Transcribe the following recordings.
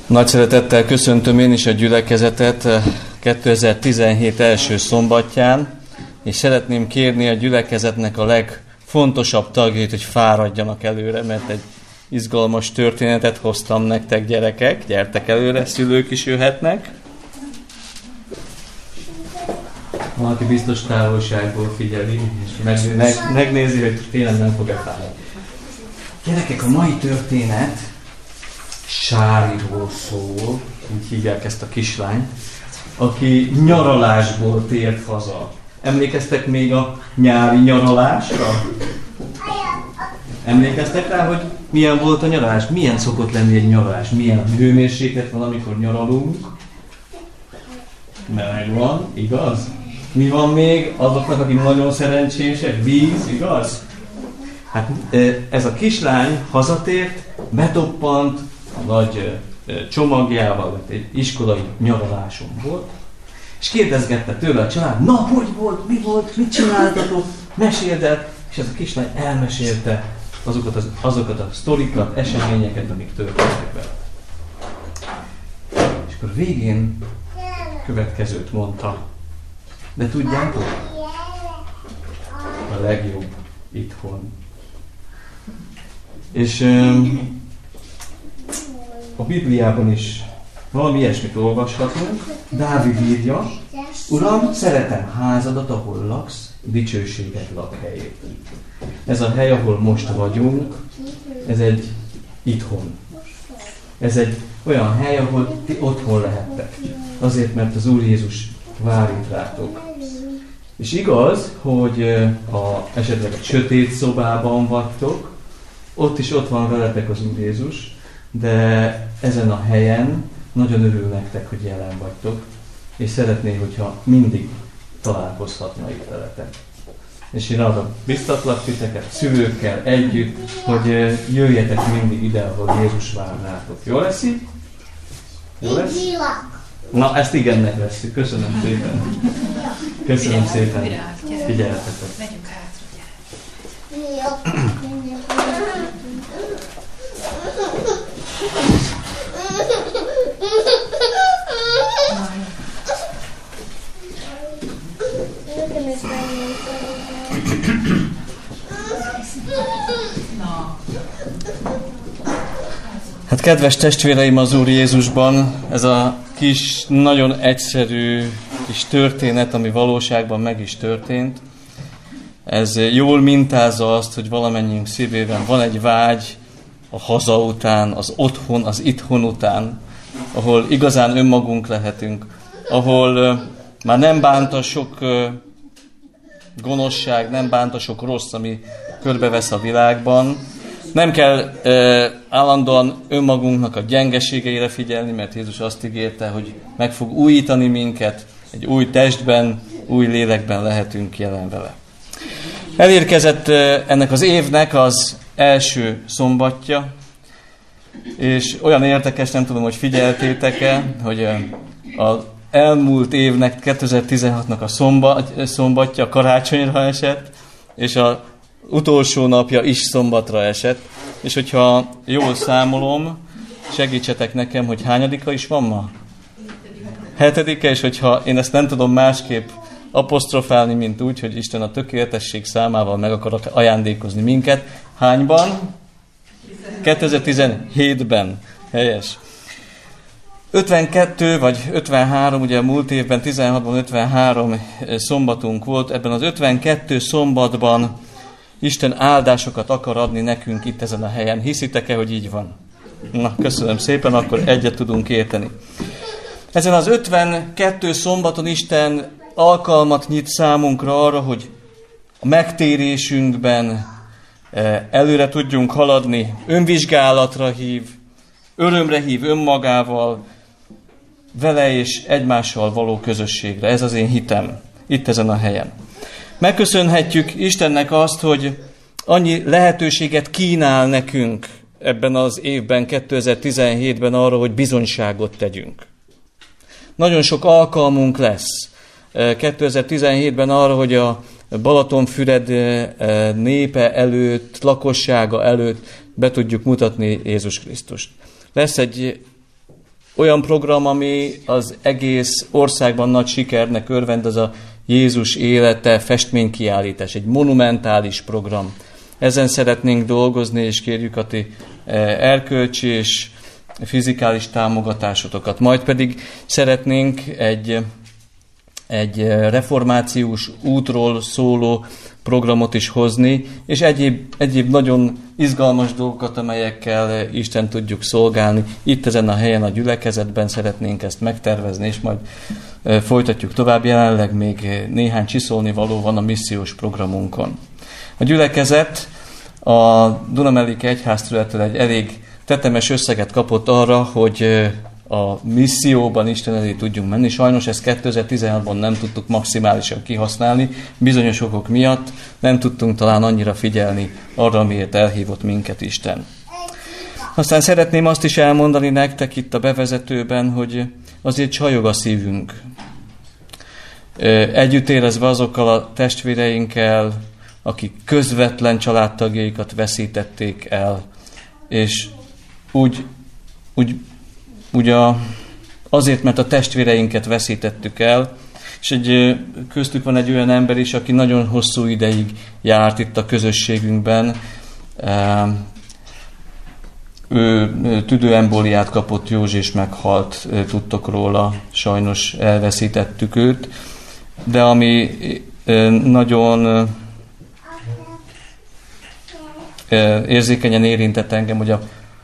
Nagy szeretettel köszöntöm én is a gyülekezetet 2017 első szombatján, és szeretném kérni a gyülekezetnek a legfontosabb tagjait, hogy fáradjanak előre, mert egy izgalmas történetet hoztam nektek, gyerekek. Gyertek előre, szülők is jöhetnek. Valaki biztos távolságból figyeli, és megnézi, hogy tényleg nem fog-e fáradni. Gyerekek, a mai történet Sáriról szól, úgy hívják ezt a kislányt, aki nyaralásból tért haza. Emlékeztek még a nyári nyaralásra? Emlékeztek rá, hogy milyen volt a nyaralás? Milyen szokott lenni egy nyaralás? Milyen hőmérséklet van, amikor nyaralunk? Meleg van, igaz? Mi van még azoknak, akik nagyon szerencsések? Víz, igaz? Hát ez a kislány hazatért, betoppant a nagy csomagjával, egy iskolai nyaraláson volt, és kérdezgette tőle a család, na, hogy volt, mi volt, mit csináltatok, meséld el, és ez a kislány elmesélte azokat a sztorikat, eseményeket, amik történtek vele. És akkor végén következőt mondta, de tudjátok, a legjobb itthon. És a Bibliában is valami ilyesmit olvashatunk. Dávid írja, Uram, szeretem házadat, ahol laksz, dicsőséged lakhelyét. Ez a hely, ahol most vagyunk, ez egy itthon. Ez egy olyan hely, ahol ti otthon lehettek. Azért, mert az Úr Jézus vár itt rátok. És igaz, hogy esetleg egy sötét szobában vagytok, ott van veletek az Úr Jézus, de ezen a helyen nagyon örül nektek, hogy jelen vagytok, és szeretné, hogyha mindig találkozhatna itt veletek. És én arra biztatlak titeket, szülőkkel együtt, hogy jöjjetek mindig ide, ahol Jézus vár rátok. Jó lesz így? Jó lesz? Na, ezt igennek vesszük. Köszönöm szépen. Köszönöm szépen. Figyeljetek. Megyünk hátra, Hát kedves testvéreim az Úr Jézusban, ez a kis, nagyon egyszerű kis történet, ami valóságban meg is történt, ez jól mintázza azt, hogy valamennyiünk szívében van egy vágy a haza után, az otthon, az itthon után, ahol igazán önmagunk lehetünk, ahol már nem bánt a sok gonoszság, nem bánt a sok rossz, ami körbevesz a világban. Nem kell állandóan önmagunknak a gyengeségeire figyelni, mert Jézus azt ígérte, hogy meg fog újítani minket, egy új testben, új lélekben lehetünk jelen vele. Elérkezett ennek az évnek az első szombatja, és olyan érdekes, nem tudom, hogy figyeltétek-e, hogy az elmúlt évnek, 2016-nak a szombatja karácsonyra esett, és az utolsó napja is szombatra esett, és hogyha jól számolom, segítsetek nekem, hogy hányadika is van ma? 7. És hogyha én ezt nem tudom másképp apostrofálni, mint úgy, hogy Isten a tökéletesség számával meg akar ajándékozni minket. Hányban? 2017-ben. Helyes. 52 vagy 53, ugye a múlt évben, 16-ban 53 szombatunk volt. Ebben az 52 szombatban Isten áldásokat akar adni nekünk itt ezen a helyen. Hiszitek-e, hogy így van? Na, köszönöm szépen, akkor egyet tudunk érteni. Ezen az 52 szombaton Isten alkalmat nyit számunkra arra, hogy a megtérésünkben előre tudjunk haladni, önvizsgálatra hív, örömre hív önmagával, vele és egymással való közösségre. Ez az én hitem itt ezen a helyen. Megköszönhetjük Istennek azt, hogy annyi lehetőséget kínál nekünk ebben az évben, 2017-ben arra, hogy bizonyságot tegyünk. Nagyon sok alkalmunk lesz 2017-ben arra, hogy a Balatonfüred népe előtt, lakossága előtt be tudjuk mutatni Jézus Krisztust. Lesz egy olyan program, ami az egész országban nagy sikernek örvend, az a Jézus élete festménykiállítás, egy monumentális program. Ezen szeretnénk dolgozni, és kérjük a ti erkölcsi és fizikális támogatásotokat. Majd pedig szeretnénk egy reformációs útról szóló programot is hozni, és egyéb nagyon izgalmas dolgokat, amelyekkel Isten tudjuk szolgálni. Itt ezen a helyen, a gyülekezetben szeretnénk ezt megtervezni, és majd folytatjuk tovább. Jelenleg még néhány csiszolni való van a missziós programunkon. A gyülekezet a Dunamelléki Egyházterülettől egy elég tetemes összeget kapott arra, hogy a misszióban Isten elé tudjunk menni. Sajnos ezt 2016-ban nem tudtuk maximálisan kihasználni, bizonyos okok miatt nem tudtunk talán annyira figyelni arra, amiért elhívott minket Isten. Aztán szeretném azt is elmondani nektek itt a bevezetőben, hogy azért csajog a szívünk. Együtt érezve azokkal a testvéreinkkel, akik közvetlen családtagjaikat veszítették el, és azért, mert a testvéreinket veszítettük el, és köztük van egy olyan ember is, aki nagyon hosszú ideig járt itt a közösségünkben. Ő tüdőembóliát kapott, Józsi, és meghalt, tudtok róla, sajnos elveszítettük őt. De ami nagyon érzékenyen érintett engem, hogy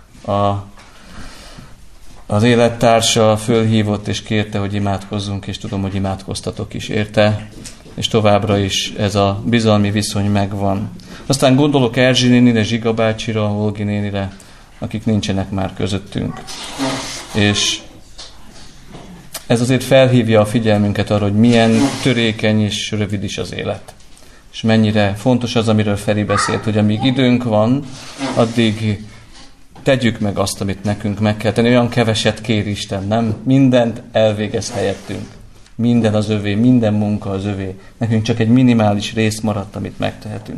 az élettársa fölhívott és kérte, hogy imádkozzunk, és tudom, hogy imádkoztatok is érte, és továbbra is ez a bizalmi viszony megvan. Aztán gondolok Erzsi nénire, Zsiga bácsira, Holgi nénire, akik nincsenek már közöttünk. És ez azért felhívja a figyelmünket arra, hogy milyen törékeny és rövid is az élet. És mennyire fontos az, amiről Feri beszélt, hogy amíg időnk van, addig tegyük meg azt, amit nekünk meg kell tenni. Olyan keveset kér Isten, nem? Mindent elvégez helyettünk. Minden az övé, minden munka az övé. Nekünk csak egy minimális rész maradt, amit megtehetünk.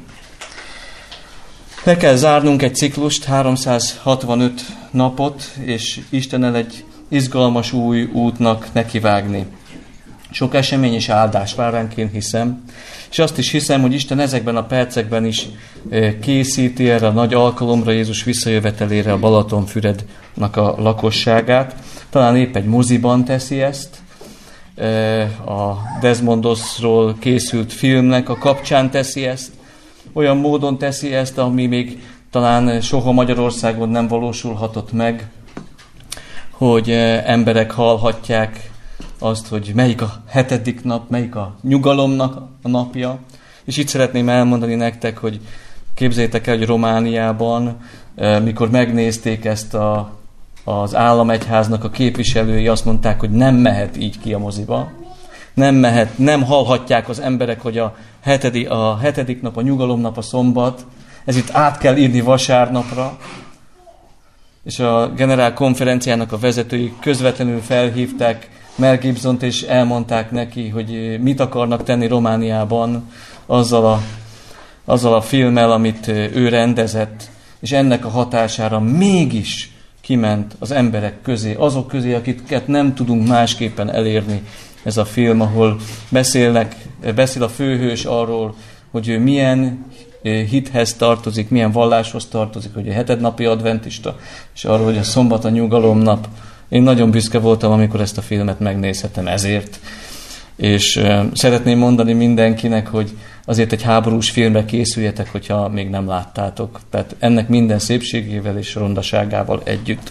Le kell zárnunk egy ciklust, 365 napot, és Istennel egy izgalmas új útnak nekivágni. Sok esemény és áldás vár ránk, én hiszem. És azt is hiszem, hogy Isten ezekben a percekben is készíti erre a nagy alkalomra, Jézus visszajövetelére a Balatonfürednek a lakosságát. Talán épp egy moziban teszi ezt. A Desmondosról készült filmnek a kapcsán teszi ezt. Olyan módon teszi ezt, ami még talán soha Magyarországon nem valósulhatott meg, hogy emberek hallhatják azt, hogy melyik a 7. nap, melyik a nyugalomnak a napja. És itt szeretném elmondani nektek, hogy képzeljétek el, hogy Romániában, mikor megnézték ezt az államegyháznak a képviselői, azt mondták, hogy nem mehet így ki a moziba. Nem mehet, nem hallhatják az emberek, hogy a 7. nap, a nyugalomnap, a szombat, ez itt át kell írni vasárnapra. És a generál konferenciának a vezetői közvetlenül felhívták Mel Gibsont, és elmondták neki, hogy mit akarnak tenni Romániában azzal a filmmel, amit ő rendezett, és ennek a hatására mégis kiment az emberek közé, azok közé, akiket nem tudunk másképpen elérni. Ez a film, ahol beszél a főhős arról, hogy ő milyen hithez tartozik, milyen valláshoz tartozik, hogy a 7. napi adventista, és arról, hogy a szombat a nyugalomnap. Én nagyon büszke voltam, amikor ezt a filmet megnézhetem ezért. És szeretném mondani mindenkinek, hogy azért egy háborús filmre készüljetek, hogyha még nem láttátok. Tehát ennek minden szépségével és rondaságával együtt.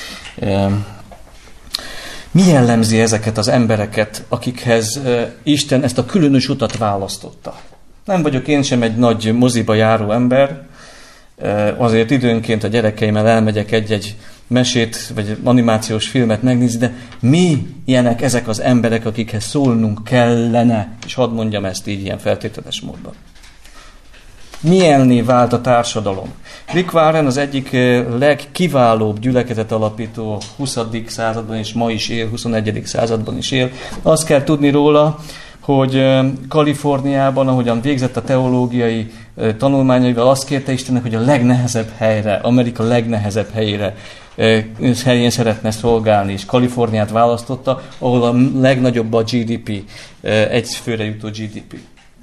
Mi jellemzi ezeket az embereket, akikhez Isten ezt a különös utat választotta? Nem vagyok én sem egy nagy moziba járó ember, azért időnként a gyerekeimmel elmegyek egy-egy mesét, vagy animációs filmet megnézni, de mi ilyenek ezek az emberek, akikhez szólnunk kellene, és hadd mondjam ezt így ilyen feltételes módban. Milyenné vált a társadalom? Rick Warren az egyik legkiválóbb gyülekezet alapító, 20. században és ma is él, 21. században is él. Azt kell tudni róla, hogy Kaliforniában, ahogyan végzett a teológiai tanulmányaival, azt kérte Istennek, hogy a legnehezebb helyre, Amerika legnehezebb helyére helyén szeretne szolgálni, és Kaliforniát választotta, ahol a legnagyobb a GDP, egy főre jutó GDP.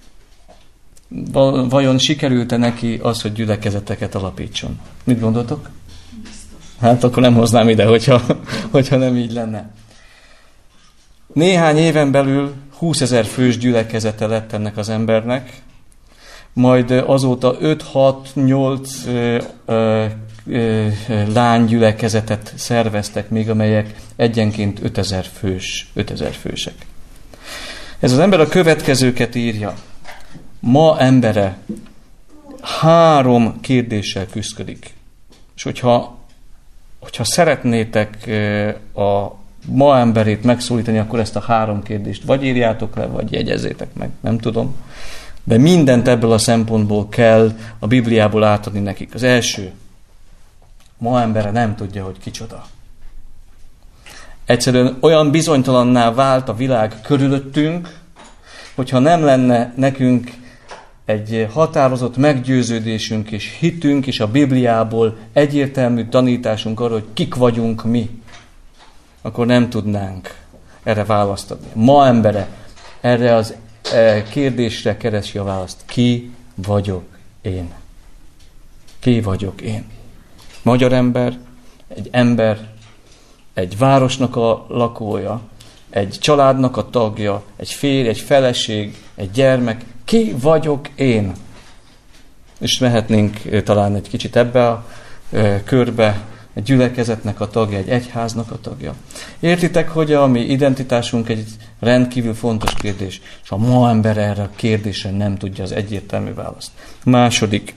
Vajon sikerült-e neki az, hogy gyülekezeteket alapítson? Mit gondoltok? Hát akkor nem hoznám ide, hogyha nem így lenne. Néhány éven belül 20 000 fős gyülekezete lett ennek az embernek, majd azóta 5-6-8 lánygyülekezetet szerveztek még, amelyek egyenként 5000 fősek. Ez az ember a következőket írja. Ma embere 3 kérdéssel küszködik. És hogyha szeretnétek a ma emberét megszólítani, akkor ezt a 3 kérdést vagy írjátok le, vagy jegyezzétek meg, nem tudom. De mindent ebből a szempontból kell a Bibliából átadni nekik. Az első, ma embere nem tudja, hogy kicsoda. Egyszerűen olyan bizonytalanná vált a világ körülöttünk, hogyha nem lenne nekünk egy határozott meggyőződésünk és hitünk, és a Bibliából egyértelmű tanításunk arra, hogy kik vagyunk mi, akkor nem tudnánk erre választ adni. Ma embere erre az kérdésre keresi a választ. Ki vagyok én? Ki vagyok én? Magyar ember, egy városnak a lakója, egy családnak a tagja, egy férj, egy feleség, egy gyermek. Ki vagyok én? És mehetnénk talán egy kicsit ebbe a körbe, egy gyülekezetnek a tagja, egy egyháznak a tagja. Értitek, hogy a mi identitásunk egy rendkívül fontos kérdés, és a ma ember erre a kérdésre nem tudja az egyértelmű választ. Második.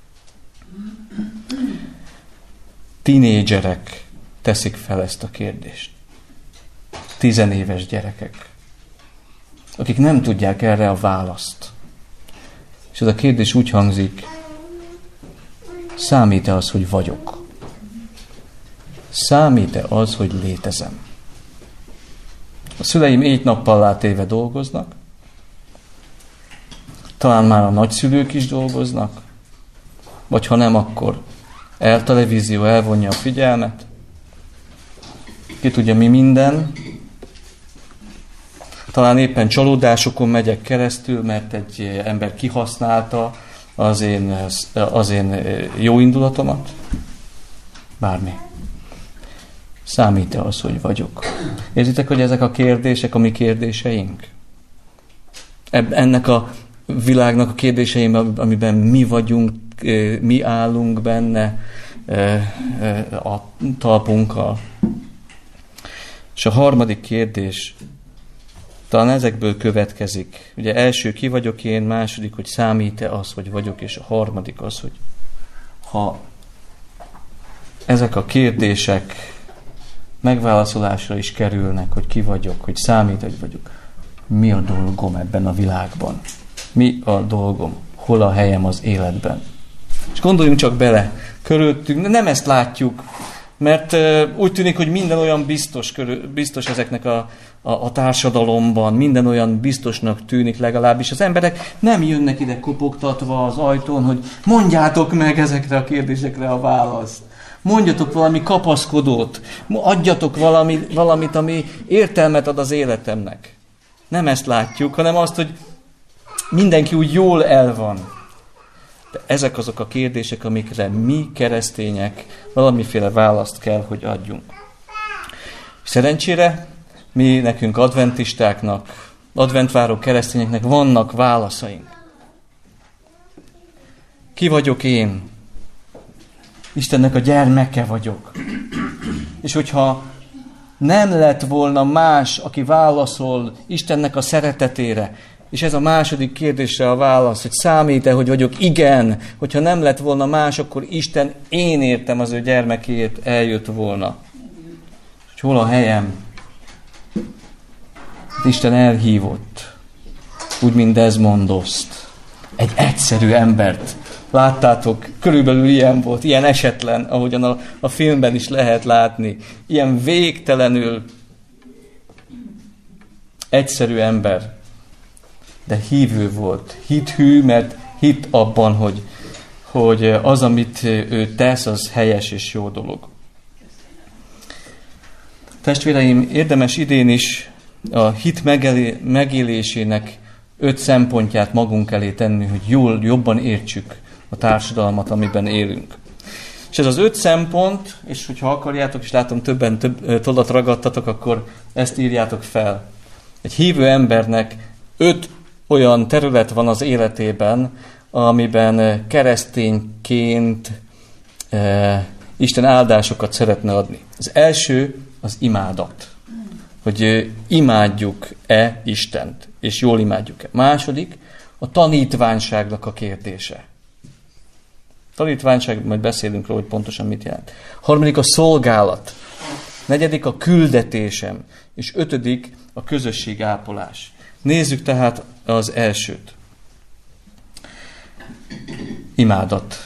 Tinédzserek teszik fel ezt a kérdést. 10 éves gyerekek, akik nem tudják erre a választ. És ez a kérdés úgy hangzik, számít-e az, hogy vagyok? Számít-e az, hogy létezem? A szüleim 4 nappal látéve dolgoznak, talán már a nagyszülők is dolgoznak, vagy ha nem, akkor televízió elvonja a figyelmet, ki tudja mi minden, talán éppen csalódásokon megyek keresztül, mert egy ember kihasználta az én jó indulatomat. Bármi. Számít-e az, hogy vagyok? Érzitek, hogy ezek a kérdések a mi kérdéseink? Ennek a világnak a kérdéseim, amiben mi vagyunk, mi állunk benne a talpunkkal. És a harmadik kérdés talán ezekből következik. Ugye első, ki vagyok én, második, hogy számít-e az, hogy vagyok, és a harmadik az, hogy ha ezek a kérdések megválaszolásra is kerülnek, hogy ki vagyok, hogy számít, hogy vagyok, mi a dolgom ebben a világban? Mi a dolgom? Hol a helyem az életben? És gondoljunk csak bele, körülöttünk, nem ezt látjuk, mert úgy tűnik, hogy minden olyan biztos ezeknek a társadalomban, minden olyan biztosnak tűnik legalábbis. Az emberek nem jönnek ide kopogtatva az ajtón, hogy mondjátok meg ezekre a kérdésekre a választ. Mondjatok valami kapaszkodót, adjatok valamit, ami értelmet ad az életemnek. Nem ezt látjuk, hanem azt, hogy mindenki úgy jól el van. De ezek azok a kérdések, amikre mi keresztények valamiféle választ kell, hogy adjunk. Szerencsére mi nekünk adventistáknak, adventváró keresztényeknek vannak válaszaink. Ki vagyok én? Istennek a gyermeke vagyok. És hogyha nem lett volna más, aki válaszol Istennek a szeretetére, és ez a második kérdésre a válasz, hogy számít-e, hogy vagyok? Igen. Hogyha nem lett volna más, akkor Isten én értem az ő gyermekéért eljött volna. És hol a helyem? Isten elhívott, úgy, mint Desmondoszt. Egy egyszerű embert. Láttátok, körülbelül ilyen volt, ilyen esetlen, ahogyan a filmben is lehet látni. Ilyen végtelenül egyszerű ember. De hívő volt. Hithű, mert hitt abban, hogy az, amit ő tesz, az helyes és jó dolog. Testvéreim, érdemes idén is a hit megélésének 5 szempontját magunk elé tenni, hogy jobban értsük a társadalmat, amiben élünk. És ez az 5 szempont, és hogyha akarjátok, és látom többen több tollat ragadtatok, akkor ezt írjátok fel. Egy hívő embernek 5 olyan terület van az életében, amiben keresztényként Isten áldásokat szeretne adni. Az első az imádat. Hogy imádjuk-e Istent, és jól imádjuk-e. Második, a tanítványságnak a kérdése. Tanítványság, majd beszélünk róla, hogy pontosan mit jelent. Harmadik, a szolgálat. Negyedik, a küldetésem. És 5. a közösségápolás. Nézzük tehát az elsőt. Imádat.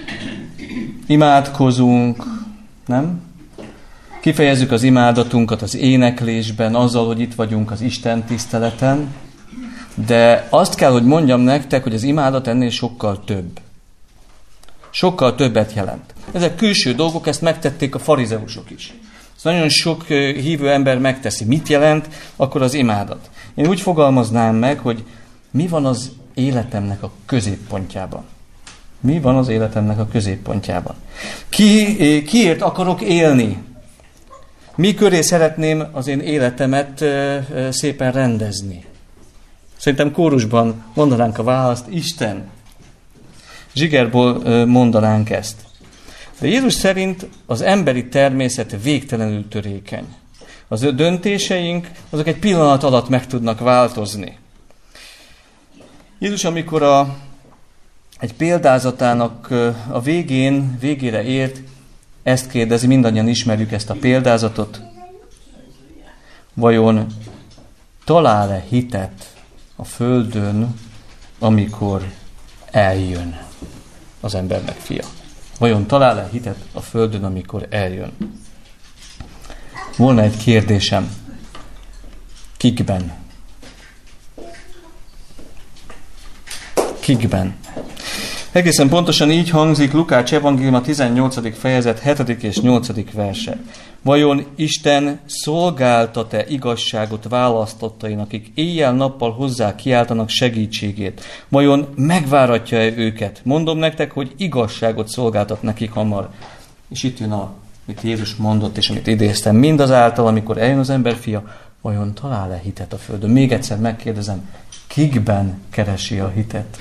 Imádkozunk, nem? Kifejezzük az imádatunkat az éneklésben, azzal, hogy itt vagyunk az Isten tiszteleten, de azt kell, hogy mondjam nektek, hogy az imádat ennél sokkal több. Sokkal többet jelent. Ezek külső dolgok, ezt megtették a farizeusok is. Ezt nagyon sok hívő ember megteszi. Mit jelent akkor az imádat? Én úgy fogalmaznám meg, hogy mi van az életemnek a középpontjában. Mi van az életemnek a középpontjában? Kiért akarok élni? Mi köré szeretném az én életemet szépen rendezni? Szerintem kórusban mondanánk a választ, Isten. Zsigerból mondanánk ezt. De Jézus szerint az emberi természet végtelenül törékeny. Az ő döntéseink, azok egy pillanat alatt meg tudnak változni. Jézus, amikor egy példázatának a végére ért, ezt kérdezi, mindannyian ismerjük ezt a példázatot. Vajon talál-e hitet a földön, amikor eljön az embernek fia? Vajon talál-e hitet a földön, amikor eljön? Volna egy kérdésem. Kikben? Kikben? Egészen pontosan így hangzik Lukács evangéliuma 18. fejezet 7. és 8. verse. Vajon Isten szolgáltat-e igazságot választottain, akik éjjel-nappal hozzá kiáltanak segítségét? Vajon megváratja-e őket? Mondom nektek, hogy igazságot szolgáltat nekik hamar. És itt jön, amit Jézus mondott, és amit idéztem. Mindazáltal, amikor eljön az emberfia, vajon talál-e hitet a földön? Még egyszer megkérdezem, kikben keresi a hitet?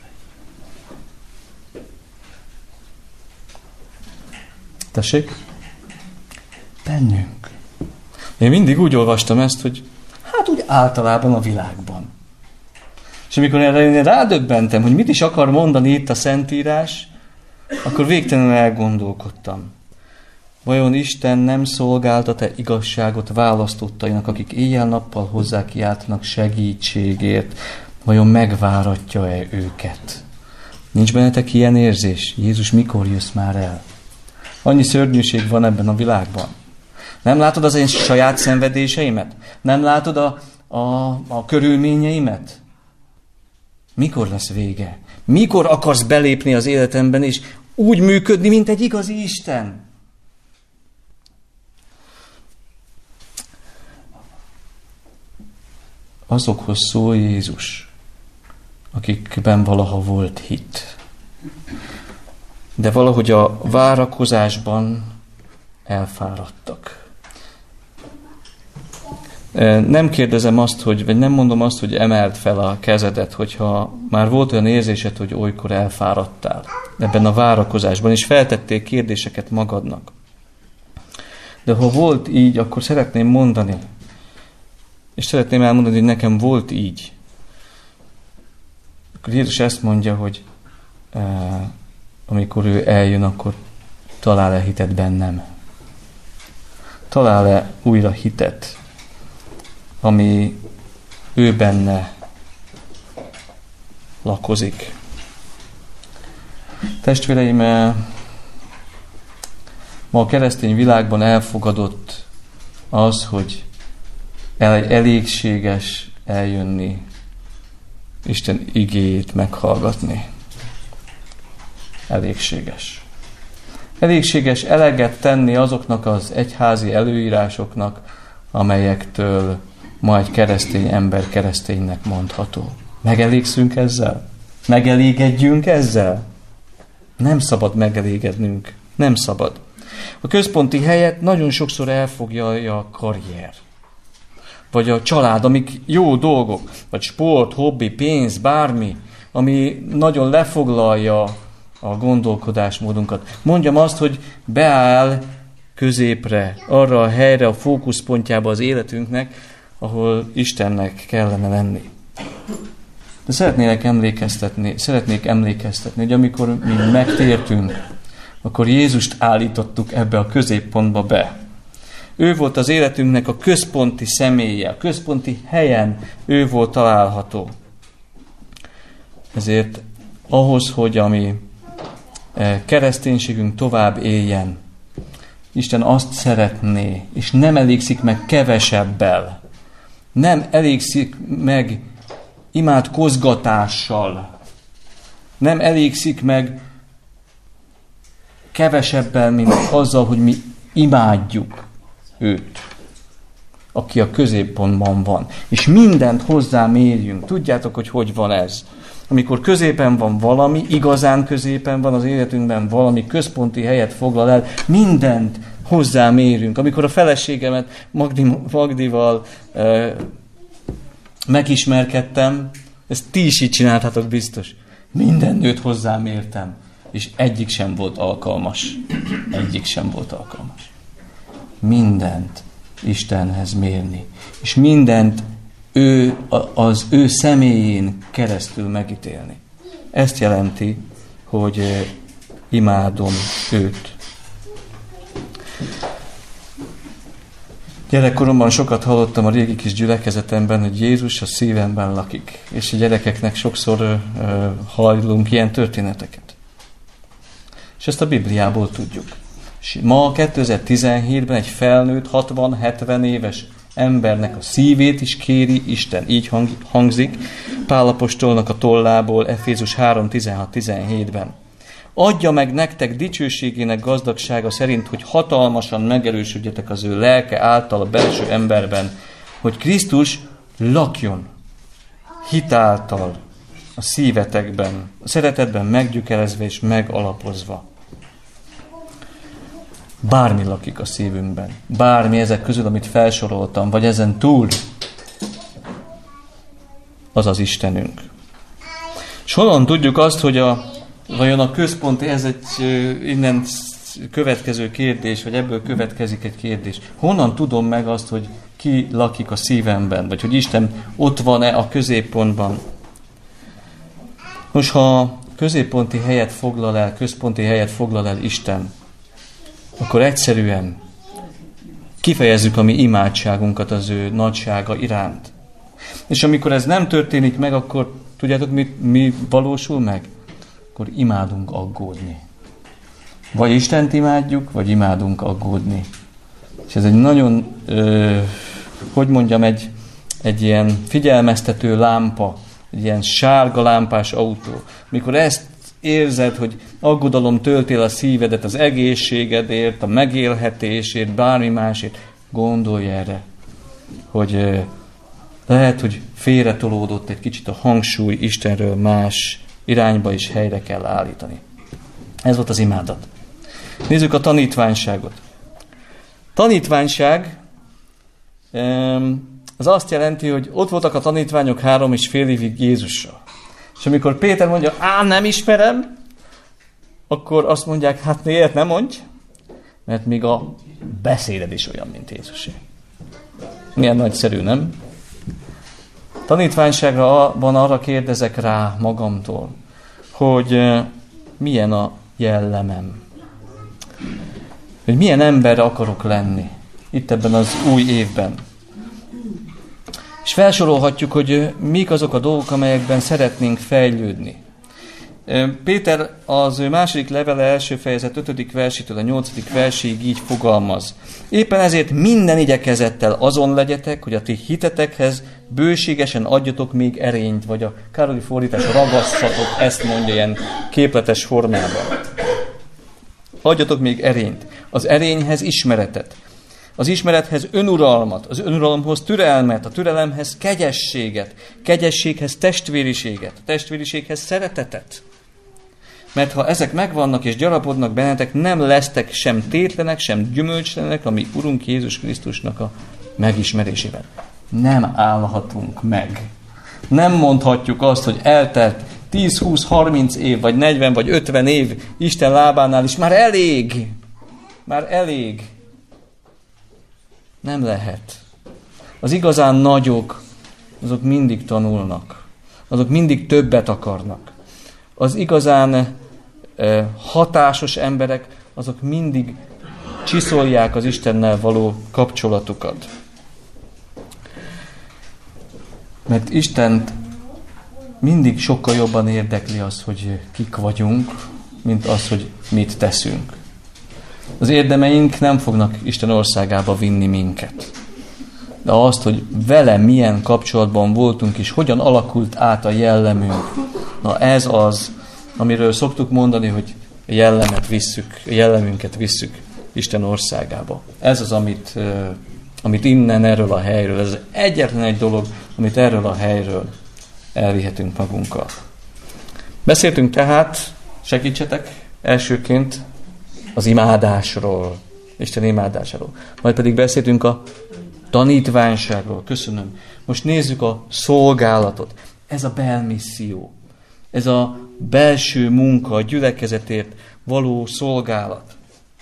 Tessék? Bennünk. Én mindig úgy olvastam ezt, hogy hát úgy általában a világban. És amikor erre rádöbbentem, hogy mit is akar mondani itt a Szentírás, akkor végtelenül elgondolkodtam. Vajon Isten nem szolgáltat-e igazságot választottainak, akik éjjel-nappal hozzá kiáltanak segítségért? Vajon megváratja-e őket? Nincs bennetek ilyen érzés? Jézus, mikor jössz már el? Annyi szörnyűség van ebben a világban. Nem látod az én saját szenvedéseimet? Nem látod a körülményeimet? Mikor lesz vége? Mikor akarsz belépni az életemben, és úgy működni, mint egy igazi Isten? Azokhoz szól Jézus, akikben valaha volt hit. De valahogy a várakozásban elfáradtak. Nem kérdezem azt, vagy nem mondom azt, hogy emeld fel a kezedet, hogyha már volt olyan érzésed, hogy olykor elfáradtál ebben a várakozásban, és feltették kérdéseket magadnak. De ha volt így, akkor szeretném mondani, és szeretném elmondani, hogy nekem volt így. Akkor Jézus ezt mondja, hogy amikor ő eljön, akkor talál-e hitet bennem? Talál-e újra hitet, ami ő benne lakozik? Testvéreim, ma a keresztény világban elfogadott az, hogy elégséges eljönni, Isten igéjét meghallgatni. Elégséges. Elégséges eleget tenni azoknak az egyházi előírásoknak, amelyektől ma egy keresztény ember kereszténynek mondható. Megelégszünk ezzel? Megelégedjünk ezzel? Nem szabad megelégednünk. Nem szabad. A központi helyet nagyon sokszor elfoglalja a karrier. Vagy a család, amik jó dolgok. Vagy sport, hobbi, pénz, bármi, ami nagyon lefoglalja a gondolkodásmódunkat. Mondjam azt, hogy beáll középre, arra a helyre, a fókuszpontjába az életünknek, ahol Istennek kellene lenni. De szeretnék emlékeztetni, hogy amikor mi megtértünk, akkor Jézust állítottuk ebbe a középpontba be. Ő volt az életünknek a központi személye, a központi helyen ő volt található. Ezért ahhoz, hogy a mi kereszténységünk tovább éljen, Isten azt szeretné, és nem elégszik meg kevesebbel. Nem elégszik meg imádkozgatással. Nem elégszik meg kevesebbel, mint azzal, hogy mi imádjuk őt, aki a középpontban van. És mindent hozzá mérjünk. Tudjátok, hogy van ez? Amikor középen van valami, igazán középen van az életünkben valami, központi helyet foglal el, mindent hozzámérünk. Amikor a feleségemet Magdival megismerkedtem, ezt ti is így csináltatok biztos. Minden nőt hozzámértem, és egyik sem volt alkalmas. Egyik sem volt alkalmas. Mindent Istenhez mérni. És mindent az ő személyén keresztül megítélni. Ezt jelenti, hogy imádom őt. Gyerekkoromban sokat hallottam a régi kis gyülekezetemben, hogy Jézus a szívemben lakik. És a gyerekeknek sokszor hallunk ilyen történeteket. És ezt a Bibliából tudjuk. És ma 2017-ben egy felnőtt, 60-70 éves embernek a szívét is kéri Isten. Így hangzik Pál apostolnak a tollából Efézus 3:16-17-ben. Adja meg nektek dicsőségének gazdagsága szerint, hogy hatalmasan megerősödjetek az ő lelke által a belső emberben, hogy Krisztus lakjon hitáltal a szívetekben, a szeretetben meggyökerezve és megalapozva. Bármi lakik a szívünkben. Bármi ezek közül, amit felsoroltam, vagy ezen túl, az az Istenünk. És honnan tudjuk azt, hogy vajon a központi, ez egy innen következő kérdés, vagy ebből következik egy kérdés. Honnan tudom meg azt, hogy ki lakik a szívemben, vagy hogy Isten ott van-e a középpontban? Most, ha középponti helyet foglal el Isten, akkor egyszerűen kifejezzük a mi imádságunkat az ő nagysága iránt. És amikor ez nem történik meg, akkor tudjátok, mi valósul meg? Akkor imádunk aggódni. Vagy Istent imádjuk, vagy imádunk aggódni. És ez egy nagyon, egy ilyen figyelmeztető lámpa, egy ilyen sárga lámpás autó. Mikor ezt érzed, hogy aggodalom tölti el a szívedet az egészségedért, a megélhetésért, bármi másért, gondolj erre, hogy lehet, hogy félretolódott egy kicsit a hangsúly Istenről más irányba is helyre kell állítani. Ez volt az imádat. Nézzük a tanítványságot. Tanítványság az azt jelenti, hogy ott voltak a tanítványok 3,5 évig Jézussal. És amikor Péter mondja, nem ismerem, akkor azt mondják, hát miért nem mondj? Mert még a beszéded is olyan, mint Jézusé. Milyen nagyszerű, nem? Tanítványságban arra kérdezek rá magamtól, hogy milyen a jellemem. Hogy milyen emberre akarok lenni itt ebben az új évben. És felsorolhatjuk, hogy mik azok a dolgok, amelyekben szeretnénk fejlődni. Péter az ő második levele első fejezet 5. versétől a 8. verséig így fogalmaz. Éppen ezért minden igyekezettel azon legyetek, hogy a ti hitetekhez bőségesen adjatok még erényt, vagy a Károli fordítás ragasszatok, ezt mondja ilyen képletes formában. adjatok még erényt. Az erényhez ismeretet. Az ismerethez önuralmat, az önuralomhoz türelmet, a türelemhez kegyességet, kegyességhez testvériséget, a testvériséghez szeretetet. Mert ha ezek megvannak és gyarapodnak bennetek, nem lesztek sem tétlenek, sem gyümölcslenek a mi Urunk Jézus Krisztusnak a megismerésében. Nem állhatunk meg. Nem mondhatjuk azt, hogy eltelt 10, 20, 30 év, vagy 40, vagy 50 év Isten lábánál is. Már elég. Már elég. Nem lehet. Az igazán nagyok, azok mindig tanulnak. Azok mindig többet akarnak. Az igazán hatásos emberek, azok mindig csiszolják az Istennel való kapcsolatukat. Mert Istent mindig sokkal jobban érdekli az, hogy kik vagyunk, mint az, hogy mit teszünk. Az érdemeink nem fognak Isten országába vinni minket. De azt, hogy vele milyen kapcsolatban voltunk, és hogyan alakult át a jellemünk, na ez az, amiről szoktuk mondani, hogy a jellemünket visszük Isten országába. Ez az, amit innen, erről a helyről, ez egyetlen egy dolog, amit erről a helyről elvihetünk magunkkal. Beszéltünk tehát, segítsetek, elsőként az imádásról, Isten imádásáról. Majd pedig beszéltünk a tanítványságról. Köszönöm. Most nézzük a szolgálatot. Ez a belmisszió. Ez a belső munka, a gyülekezetért való szolgálat.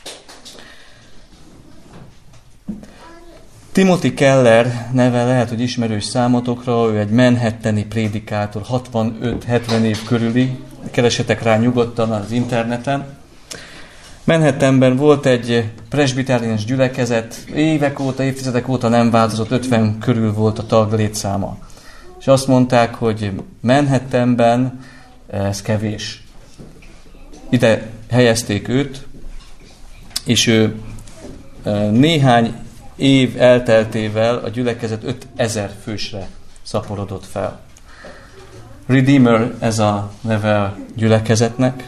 Timothy Keller neve lehet, hogy ismerős számotokra, ő egy manhattani prédikátor, 65-70 év körüli, keresetek rá nyugodtan az interneten. Manhattanben volt egy presbiteriánus gyülekezet, évek óta, évtizedek óta nem változott, 50 körül volt a tag létszáma. És azt mondták, hogy Manhattanben ez kevés. Ide helyezték őt, és ő néhány év elteltével a gyülekezet 5000 fősre szaporodott fel. Redeemer ez a neve a gyülekezetnek,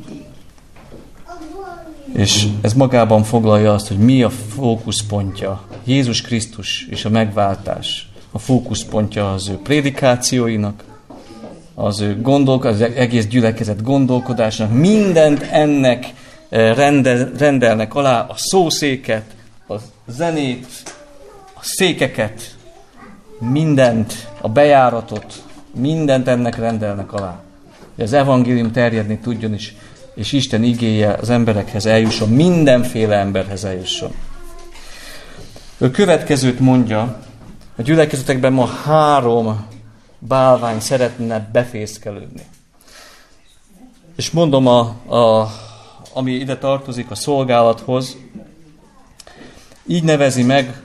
és ez magában foglalja azt, hogy mi a fókuszpontja. Jézus Krisztus és a megváltás. A fókuszpontja az ő prédikációinak, az ő az egész gyülekezet gondolkodásnak. Mindent ennek rendelnek alá, a szószéket, a zenét, a székeket, mindent, a bejáratot, mindent ennek rendelnek alá. Hogy az evangélium terjedni tudjon is, és Isten igéje az emberekhez eljusson, mindenféle emberhez eljusson. Ő következőt mondja, a gyülekezetekben ma 3 bálvány szeretne befészkelődni. És mondom, ami ide tartozik a szolgálathoz, így nevezi meg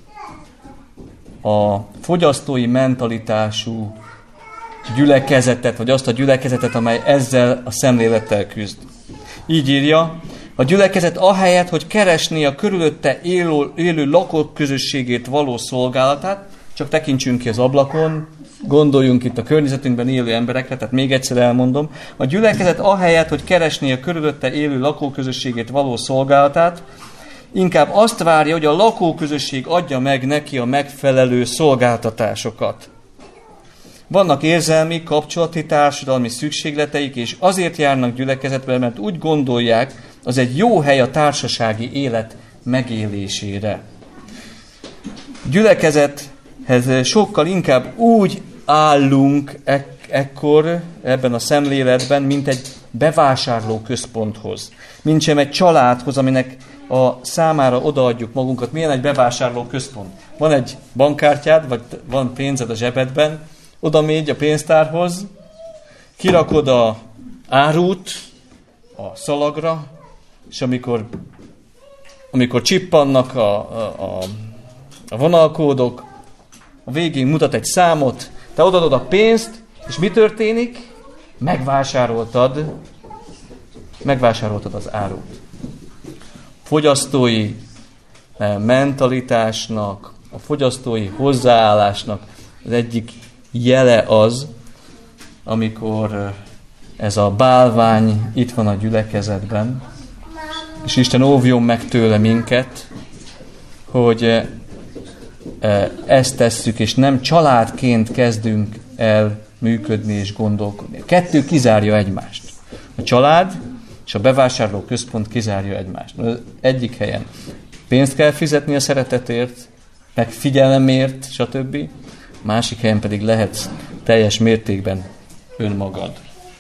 a fogyasztói mentalitású gyülekezetet, vagy azt a gyülekezetet, amely ezzel a szemlélettel küzd. Így írja, a gyülekezet ahelyett, hogy keresné a körülötte élő lakók közösségét való szolgálatát, csak tekintsünk ki az ablakon, gondoljunk itt a környezetünkben élő emberekre, tehát még egyszer elmondom, a gyülekezet ahelyett, hogy keresné a körülötte élő lakóközösségét való szolgálatát, inkább azt várja, hogy a lakóközösség adja meg neki a megfelelő szolgáltatásokat. Vannak érzelmi, kapcsolati, társadalmi szükségleteik, és azért járnak gyülekezetbe, mert úgy gondolják, az egy jó hely a társasági élet megélésére. Gyülekezethez sokkal inkább úgy állunk ekkor ebben a szemléletben, mint egy bevásárló központhoz. Mint sem egy családhoz, aminek a számára odaadjuk magunkat. Milyen egy bevásárló központ? Van egy bankkártyád, vagy van pénzed a zsebedben, oda mégy a pénztárhoz, kirakod a árut a szalagra, és amikor csippannak a vonalkódok, a végén mutat egy számot, te odaadod a pénzt, és mi történik? Megvásároltad az árut. Fogyasztói mentalitásnak, a fogyasztói hozzáállásnak az egyik jele az, amikor ez a bálvány itt van a gyülekezetben, és Isten óvjon meg tőle minket, hogy ezt tesszük, és nem családként kezdünk el működni és gondolkodni. A kettő kizárja egymást. A család és a bevásárló központ kizárja egymást. Az egyik helyen pénzt kell fizetni a szeretetért, meg figyelemért, stb. Másik helyen pedig lehetsz teljes mértékben önmagad.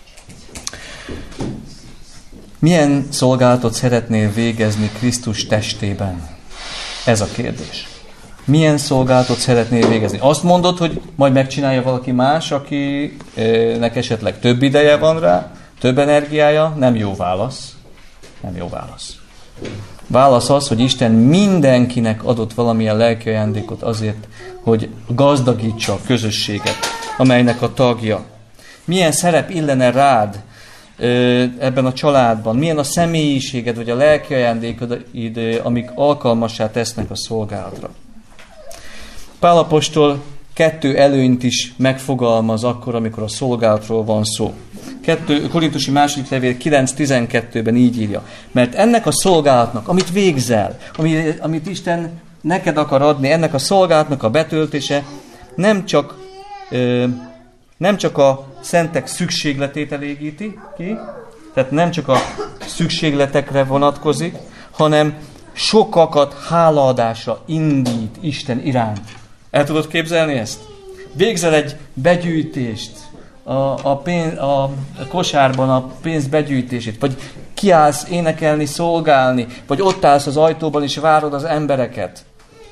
Milyen szolgálatot szeretnél végezni Krisztus testében? Ez a kérdés. Milyen szolgálatot szeretnél végezni? Azt mondod, hogy majd megcsinálja valaki más, akinek esetleg több ideje van rá, több energiája? Nem jó válasz. Nem jó válasz. Válasz az, hogy Isten mindenkinek adott valamilyen lelki ajándékot azért, hogy gazdagítsa a közösséget, amelynek a tagja. Milyen szerep illene rád ebben a családban? Milyen a személyiséged, vagy a lelki ajándékod, amik alkalmassá tesznek a szolgálatra? Pál apostol 2 előnyt is megfogalmaz akkor, amikor a szolgálatról van szó. Korintusi második levél 9:12-ben így írja. Mert ennek a szolgálatnak, amit végzel, amit Isten neked akar adni, ennek a szolgálatnak a betöltése nem csak a szentek szükségletét elégíti ki, tehát nem csak a szükségletekre vonatkozik, hanem sokakat hálaadásra indít Isten iránt. El tudod képzelni ezt? Végzel egy begyűjtést, a kosárban a pénz begyűjtését, vagy kiállsz énekelni, szolgálni, vagy ott állsz az ajtóban és várod az embereket.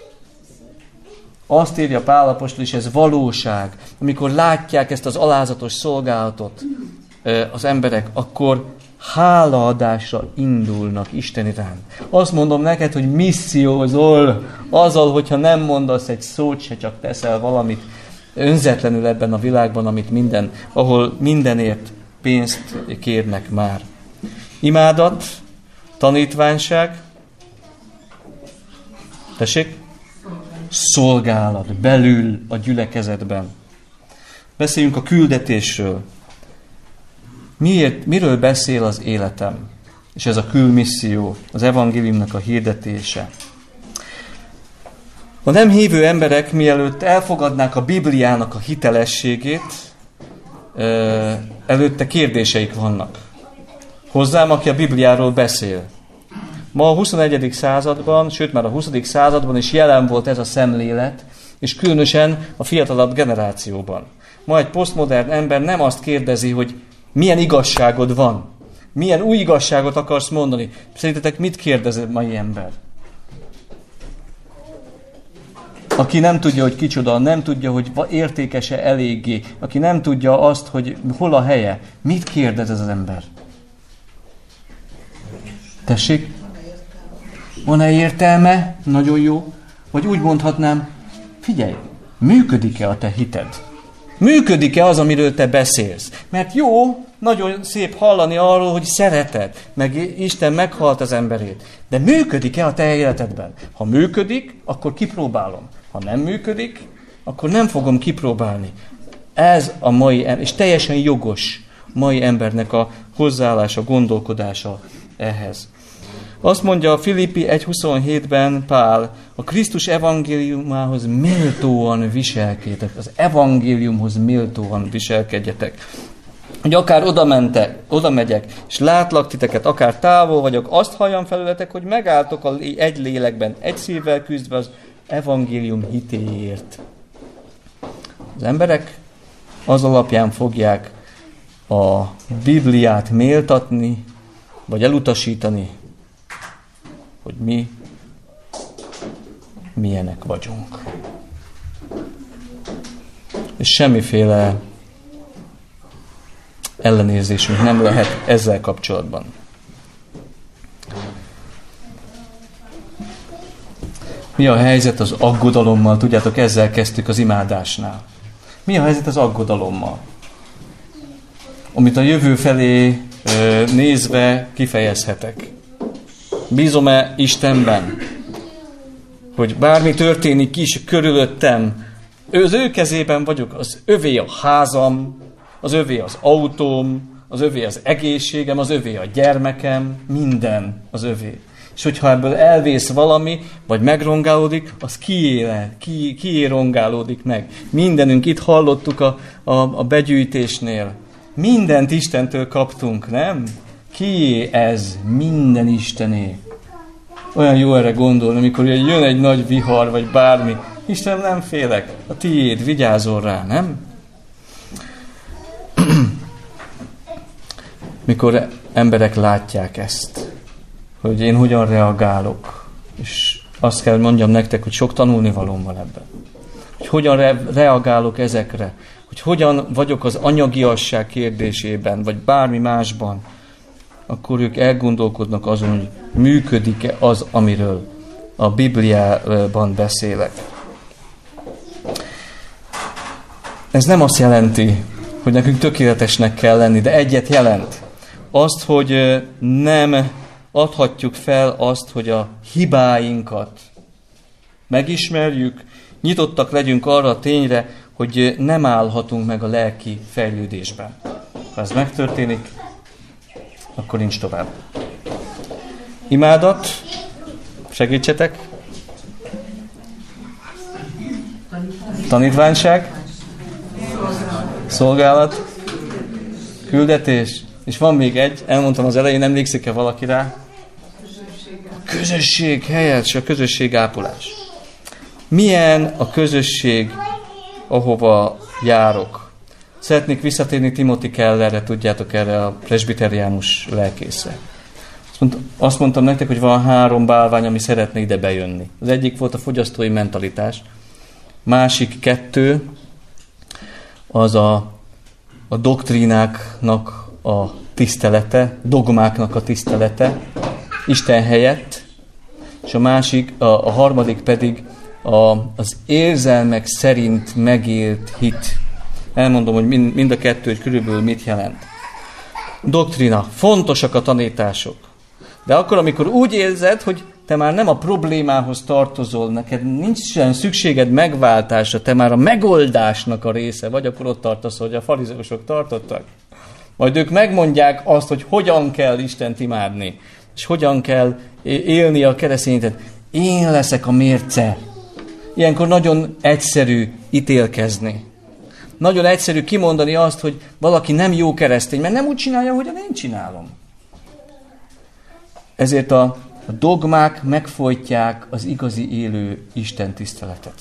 Azt írja Pál apostol, és ez valóság. Amikor látják ezt az alázatos szolgálatot az emberek, akkor hálaadásra indulnak Isten iránt. Azt mondom neked, hogy missziózol azzal, hogyha nem mondasz egy szót se, csak teszel valamit önzetlenül ebben a világban, ahol mindenért pénzt kérnek már. Imádat, tanítványság, tessék, szolgálat belül a gyülekezetben. Beszéljünk a küldetésről. Miről beszél az életem? És ez a külmisszió, az evangéliumnak a hirdetése. A nem hívő emberek, mielőtt elfogadnák a Bibliának a hitelességét, előtte kérdéseik vannak. Hozzám, aki a Bibliáról beszél. Ma a 21. században, sőt már a 20. században is jelen volt ez a szemlélet, és különösen a fiatalabb generációban. Ma egy posztmodern ember nem azt kérdezi, hogy milyen igazságod van, milyen új igazságot akarsz mondani. Szerintetek mit kérdez a mai ember? Aki nem tudja, hogy kicsoda, nem tudja, hogy értékes-e eléggé, aki nem tudja azt, hogy hol a helye, mit kérdez ez az ember? Tessék? Van-e értelme? Nagyon jó. Vagy úgy mondhatnám, figyelj, működik-e a te hited? Működik-e az, amiről te beszélsz? Mert jó, nagyon szép hallani arról, hogy szereted, meg Isten meghalt az emberét. De működik-e a te életedben? Ha működik, akkor kipróbálom. Ha nem működik, akkor nem fogom kipróbálni. Ez a mai, és teljesen jogos mai embernek a hozzáállása, gondolkodása ehhez. Azt mondja a Filippi 1.27-ben Pál, a Krisztus evangéliumához méltóan viselkedjetek. Az evangéliumhoz méltóan viselkedjetek. Hogy akár oda megyek, és látlak titeket, akár távol vagyok, azt halljam felületek, hogy megálltok egy lélekben, egy szívvel küzdve az evangélium hitéért. Az emberek az alapján fogják a Bibliát méltatni, vagy elutasítani, hogy mi milyenek vagyunk. És semmiféle ellenérzésünk nem lehet ezzel kapcsolatban. Mi a helyzet az aggodalommal? Tudjátok, ezzel kezdtük az imádásnál. Mi a helyzet az aggodalommal? Amit a jövő felé nézve kifejezhetek. Bízom-e Istenben, hogy bármi történik is körülöttem, az ő kezében vagyok, az övé a házam, az övé az autóm, az övé az egészségem, az övé a gyermekem, minden az övé. És hogyha ebből elvész valami, vagy megrongálódik, az kié rongálódik meg. Mindenünk itt hallottuk a begyűjtésnél. Mindent Istentől kaptunk, nem? Kié ez? Minden Istené. Olyan jó erre gondolni, amikor jön egy nagy vihar, vagy bármi. Istenem, nem félek. A tiéd, vigyázol rá, nem? Mikor emberek látják ezt, hogy én hogyan reagálok, és azt kell mondjam nektek, hogy sok tanulnivalóm van ebben. Hogy hogyan reagálok ezekre, hogy hogyan vagyok az anyagiasság kérdésében, vagy bármi másban, akkor ők elgondolkodnak azon, hogy működik-e az, amiről a Bibliában beszélek. Ez nem azt jelenti, hogy nekünk tökéletesnek kell lenni, de egyet jelent. Azt, hogy nem adhatjuk fel azt, hogy a hibáinkat megismerjük, nyitottak legyünk arra a tényre, hogy nem állhatunk meg a lelki fejlődésben. Ha ez megtörténik, akkor nincs tovább. Imádat, segítsetek. Tanítványság, szolgálat, küldetés, és van még egy, elmondtam az elején, emlékszik-e valaki rá? Közösség helyett, és a közösség ápolás. Milyen a közösség, ahova járok? Szeretnék visszatérni Timothy Kellerre, tudjátok, erre a presbiteriánus lelkészre. Azt mondtam nektek, hogy van 3 bálvány, ami szeretne ide bejönni. Az egyik volt a fogyasztói mentalitás. Másik 2 az a doktrínáknak a tisztelete, dogmáknak a tisztelete, Isten helyett, és a másik, a harmadik pedig az érzelmek szerint megélt hit. Elmondom, hogy mind a 2, hogy körülbelül mit jelent. Doktrína, fontosak a tanítások. De akkor, amikor úgy érzed, hogy te már nem a problémához tartozol, neked nincs olyan szükséged megváltásra, te már a megoldásnak a része vagy, akkor ott tartasz, hogy a farizeusok tartottak. Majd ők megmondják azt, hogy hogyan kell Istent imádni, és hogyan kell élni a keresztényetet. Én leszek a mérce. Ilyenkor nagyon egyszerű ítélkezni. Nagyon egyszerű kimondani azt, hogy valaki nem jó keresztény, mert nem úgy csinálja, ahogyan én csinálom. Ezért a dogmák megfojtják az igazi élő Isten tiszteletet.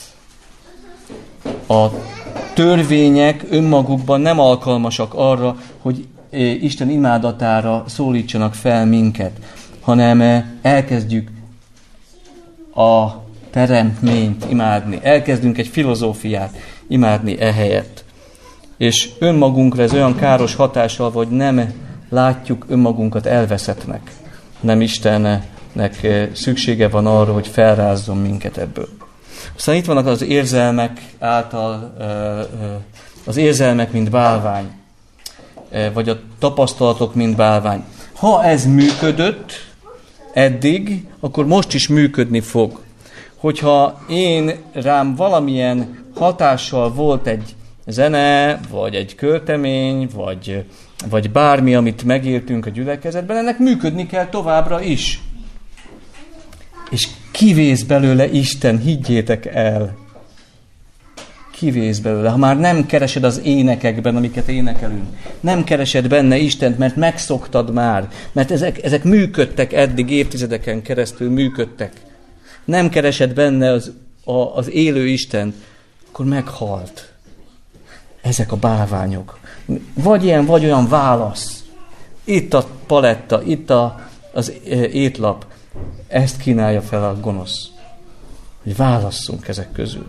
A törvények önmagukban nem alkalmasak arra, hogy Isten imádatára szólítsanak fel minket, hanem elkezdjük a teremtményt imádni. Elkezdünk egy filozófiát imádni ehelyett. És önmagunkra ez olyan káros hatással, hogy nem látjuk önmagunkat elveszettnek. Nem Istennek szüksége van arra, hogy felrázzon minket ebből. Aztán itt vannak az érzelmek által, az érzelmek, mint bálvány, vagy a tapasztalatok, mint bálvány. Ha ez működött eddig, akkor most is működni fog. Hogyha rám valamilyen hatással volt egy zene, vagy egy költemény, vagy bármi, amit megértünk a gyülekezetben, ennek működni kell továbbra is. És kivész belőle Isten, higgyétek el. Kivész belőle. Ha már nem keresed az énekekben, amiket énekelünk, nem keresed benne Istent, mert megszoktad már, mert ezek működtek eddig, évtizedeken keresztül működtek. Nem keresed benne az élő Istent, akkor meghalt. Ezek a bálványok. Vagy ilyen, vagy olyan válasz. Itt a paletta, itt az étlap. Ezt kínálja fel a gonosz. Hogy válasszunk ezek közül.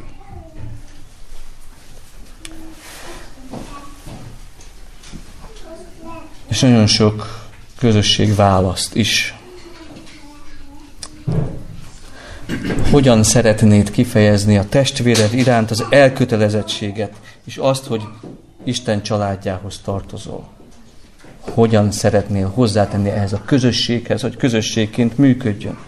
És nagyon sok közösség választ is. Hogyan szeretnéd kifejezni a testvéred iránt az elkötelezettséget, és azt, hogy Isten családjához tartozol? Hogyan szeretnél hozzátenni ehhez a közösséghez, hogy közösségként működjön?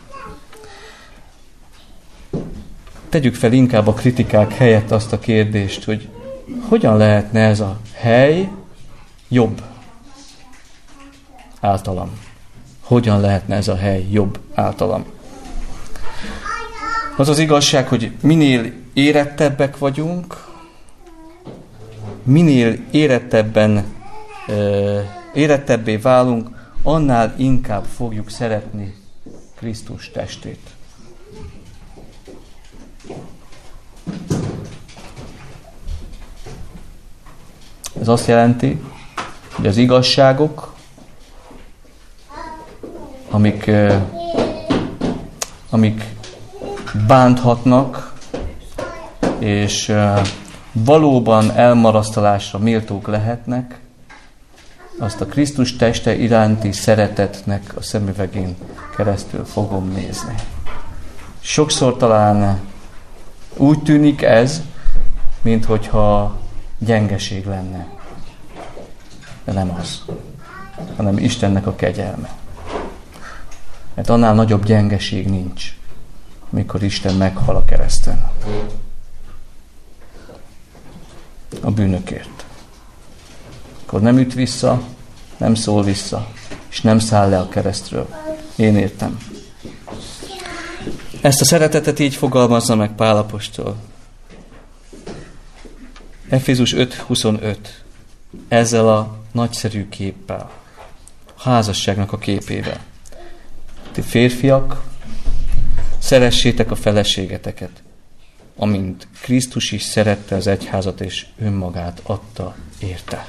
Tegyük fel inkább a kritikák helyett azt a kérdést, hogy hogyan lehetne ez a hely jobb? általam. Hogyan lehetne ez a hely jobb általam? Az az igazság, hogy minél érettebbek vagyunk, minél érettebbé válunk, annál inkább fogjuk szeretni Krisztus testét. Ez azt jelenti, hogy az igazságok, amik bánthatnak, és valóban elmarasztalásra méltók lehetnek, azt a Krisztus teste iránti szeretetnek a szemüvegén keresztül fogom nézni. Sokszor talán úgy tűnik ez, minthogyha gyengeség lenne. De nem az, hanem Istennek a kegyelme. Mert annál nagyobb gyengeség nincs, mikor Isten meghal a kereszten. A bűnökért. Akkor nem üt vissza, nem szól vissza, és nem száll le a keresztről. Én értem. Ezt a szeretetet így fogalmazza meg Pál apostol. Efézus 5:25. Ezzel a nagyszerű képpel, a házasságnak a képével. Ti férfiak, szeressétek a feleségeteket, amint Krisztus is szerette az egyházat, és önmagát adta érte.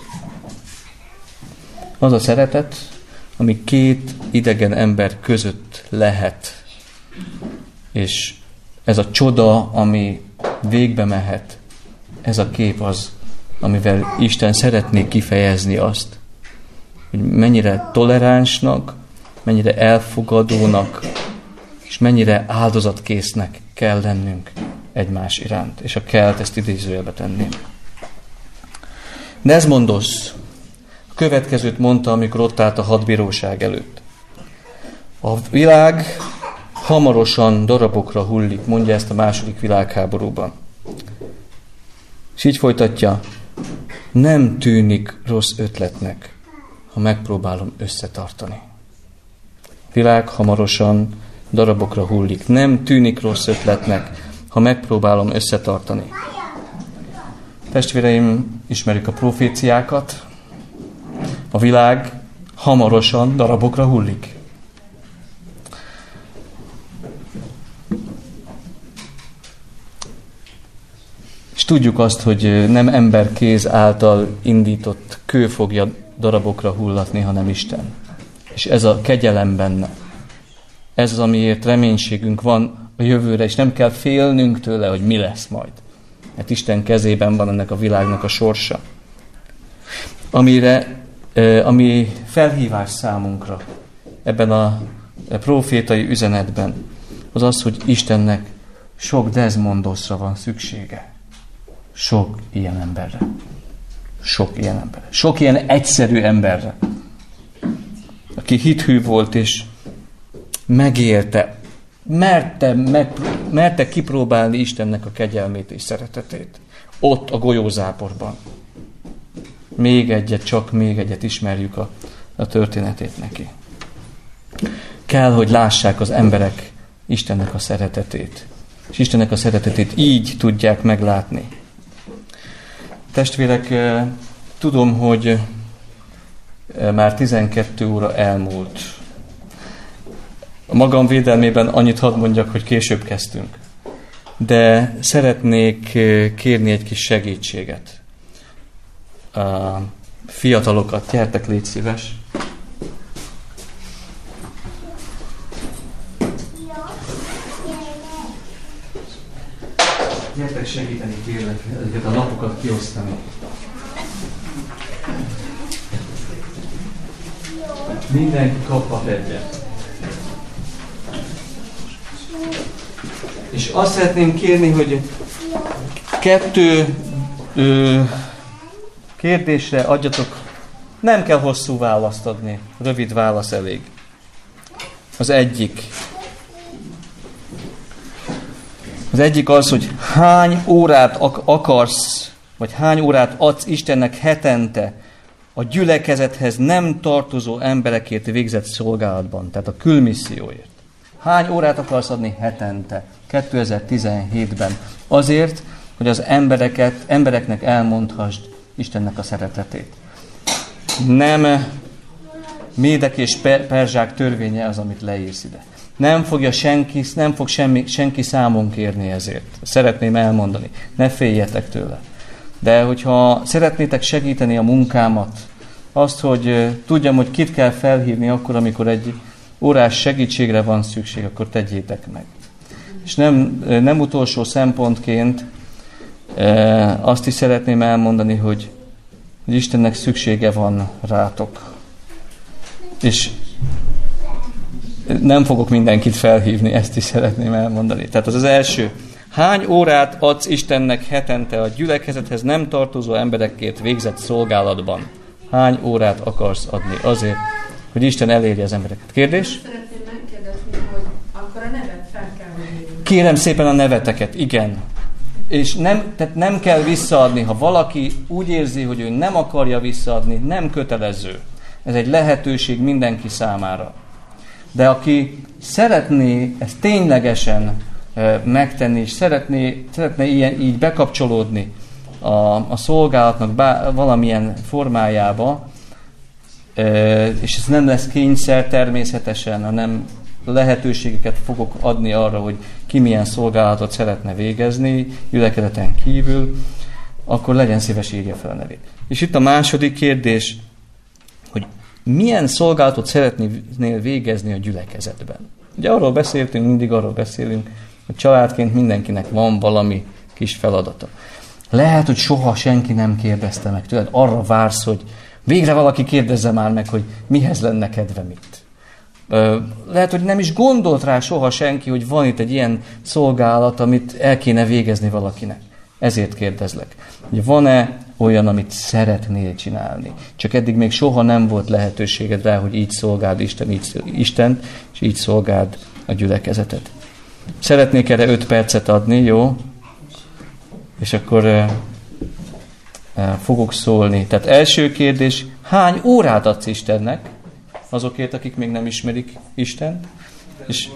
Az a szeretet, ami két idegen ember között lehet, és ez a csoda, ami végbe mehet, ez a kép az, amivel Isten szeretné kifejezni azt, hogy mennyire toleránsnak, mennyire elfogadónak, és mennyire áldozatkésznek kell lennünk egymás iránt. És a kellt, ezt idézőjelbe tenném. Desmondos a következőt mondta, amikor ott állt a hadbíróság előtt. A világ hamarosan darabokra hullik, mondja ezt a II. Világháborúban. És így folytatja, nem tűnik rossz ötletnek, ha megpróbálom összetartani. Világ hamarosan darabokra hullik. Nem tűnik rossz ötletnek, ha megpróbálom összetartani. Testvéreim, ismerjük a proféciákat. A világ hamarosan darabokra hullik. És tudjuk azt, hogy nem ember kéz által indított kő fogja darabokra hullatni, hanem Isten. És ez a kegyelem benne. Ez az, amiért reménységünk van a jövőre, és nem kell félnünk tőle, hogy mi lesz majd. Mert Isten kezében van ennek a világnak a sorsa. Ami felhívás számunkra ebben a profétai üzenetben, az az, hogy Istennek sok Desmondosra van szüksége. Sok ilyen emberre. Sok ilyen emberre. Sok ilyen egyszerű emberre. Aki hithű volt és megélte, merte kipróbálni Istennek a kegyelmét és szeretetét. Ott a golyózáporban. Csak még egyet ismerjük a történetét neki. Kell, hogy lássák az emberek Istennek a szeretetét. És Istennek a szeretetét így tudják meglátni. Testvérek, tudom, hogy már 12 óra elmúlt. A magam védelmében annyit hadd mondjak, hogy később kezdtünk. De szeretnék kérni egy kis segítséget. Fiatalokat, gyertek, légy szíves. Gyertek segíteni, kérlek, ezeket a lapokat kiosztani. Mindenki kaphat egyet. És azt szeretném kérni, hogy 2 kérdésre adjatok, nem kell hosszú választ adni, rövid válasz elég. Az egyik az, hogy hány órát akarsz, vagy hány órát adsz Istennek hetente a gyülekezethez nem tartozó emberekért végzett szolgálatban, tehát a külmisszióért. Hány órát akarsz adni hetente, 2017-ben? Azért, hogy az embereknek elmondhassd Istennek a szeretetét. Nem Médek és Perzsák törvénye az, amit leírsz ide. Nem fog senki számon kérni ezért. Szeretném elmondani. Ne féljetek tőle. De hogyha szeretnétek segíteni a munkámat, azt, hogy tudjam, hogy kit kell felhívni akkor, amikor egy órás segítségre van szükség, akkor tegyétek meg. És nem utolsó szempontként azt is szeretném elmondani, hogy Istennek szüksége van rátok. És nem fogok mindenkit felhívni, ezt is szeretném elmondani. Tehát az első. Hány órát adsz Istennek hetente a gyülekezethez nem tartozó emberekért végzett szolgálatban? Hány órát akarsz adni azért, hogy Isten elérje az embereket? Kérdés? Szeretném megkérdezni, hogy akkor a nevet fel kell venni. Kérem szépen a neveteket, igen. És nem kell visszaadni. Ha valaki úgy érzi, hogy ő nem akarja visszaadni, nem kötelező. Ez egy lehetőség mindenki számára. De aki szeretné ezt ténylegesen megtenni, és szeretne így bekapcsolódni a szolgálatnak valamilyen formájába, és ez nem lesz kényszer természetesen, hanem lehetőségeket fogok adni arra, hogy ki milyen szolgálatot szeretne végezni, gyülekezeten kívül, akkor legyen szíves, írja fel a nevét. És itt a második kérdés, hogy milyen szolgálatot szeretnél végezni a gyülekezetben? Ugye arról beszéltünk, mindig arról beszélünk, hogy családként mindenkinek van valami kis feladata. Lehet, hogy soha senki nem kérdezte meg tőled, arra vársz, hogy végre valaki kérdezze már meg, hogy mihez lenne kedvem itt. Lehet, hogy nem is gondolt rá soha senki, hogy van itt egy ilyen szolgálat, amit el kéne végezni valakinek. Ezért kérdezlek, hogy van-e olyan, amit szeretnél csinálni? Csak eddig még soha nem volt lehetőséged rá, hogy így szolgáld Istent, és így szolgáld a gyülekezetet. Szeretnék erre 5 percet adni, jó? És akkor fogok szólni. Tehát első kérdés, hány órát adsz Istennek? Azokért, akik még nem ismerik Istent. És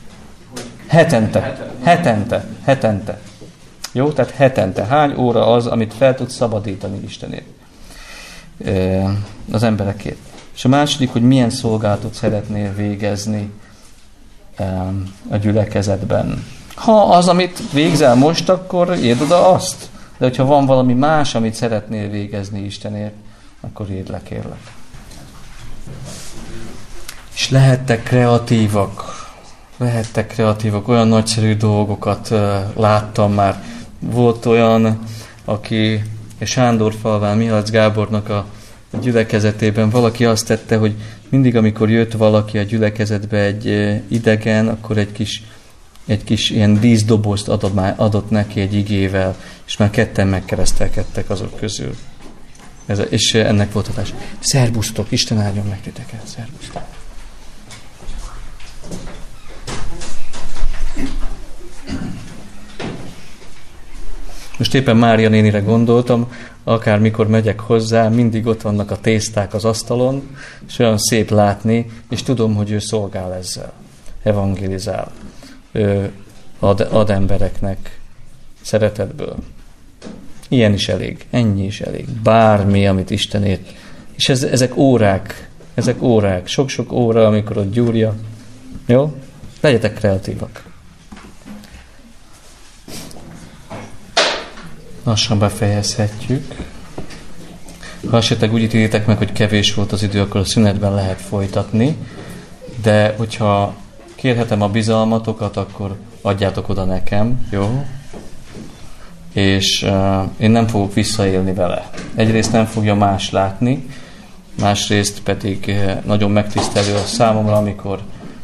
hetente. Jó? Tehát hetente. Hány óra az, amit fel tudsz szabadítani Istenért? Az emberekért. És a második, hogy milyen szolgálatot szeretnél végezni a gyülekezetben. Ha az, amit végzel most, akkor írd oda azt. De hogyha van valami más, amit szeretnél végezni Istenért, akkor írd le, kérlek. És lehettek kreatívak, olyan nagyszerű dolgokat láttam már. Volt olyan, aki Sándorfalván Mihalc Gábornak a gyülekezetében valaki azt tette, hogy mindig, amikor jött valaki a gyülekezetbe egy idegen, akkor egy kis ilyen díszdobozt adott neki egy igével, és már ketten megkeresztelkedtek azok közül. És ennek volt hatás. Szerbusztok, Isten áldjon meg titeket, szerbusztok. Most éppen Mária nénire gondoltam, akármikor megyek hozzá, mindig ott vannak a tészták az asztalon, és olyan szép látni, és tudom, hogy ő szolgál ezzel, evangelizál, ő ad embereknek szeretetből. Ilyen is elég, ennyi is elég, bármi, amit Isten ért. És ezek órák, sok-sok óra, amikor ott gyúrja. Jó? Legyetek kreatívak. Lassan befejezhetjük. Ha esetleg úgy ítélitek meg, hogy kevés volt az idő, akkor a szünetben lehet folytatni, de hogyha kérhetem a bizalmatokat, akkor adjátok oda nekem, jó? És én nem fogok visszaélni vele. Egyrészt nem fogja más látni, másrészt pedig nagyon megtisztelő a számomra, amikor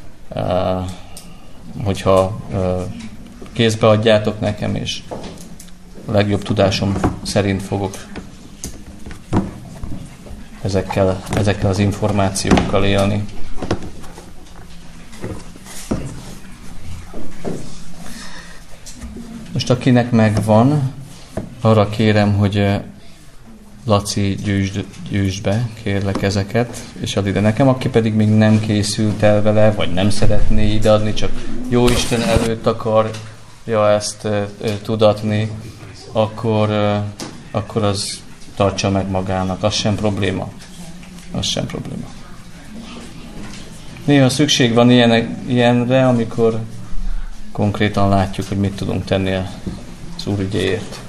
hogyha kézbe adjátok nekem, és a legjobb tudásom szerint fogok ezekkel az információkkal élni. Most akinek megvan, arra kérem, hogy Laci, gyűjtsd be, kérlek ezeket, és add ide nekem, aki pedig még nem készült el vele, vagy nem szeretné ideadni, csak Jóisten előtt akarja ezt tudatni, akkor az tartsa meg magának, az sem probléma. Az sem probléma. Néha szükség van ilyenre, amikor konkrétan látjuk, hogy mit tudunk tenni az Úr ügyéért.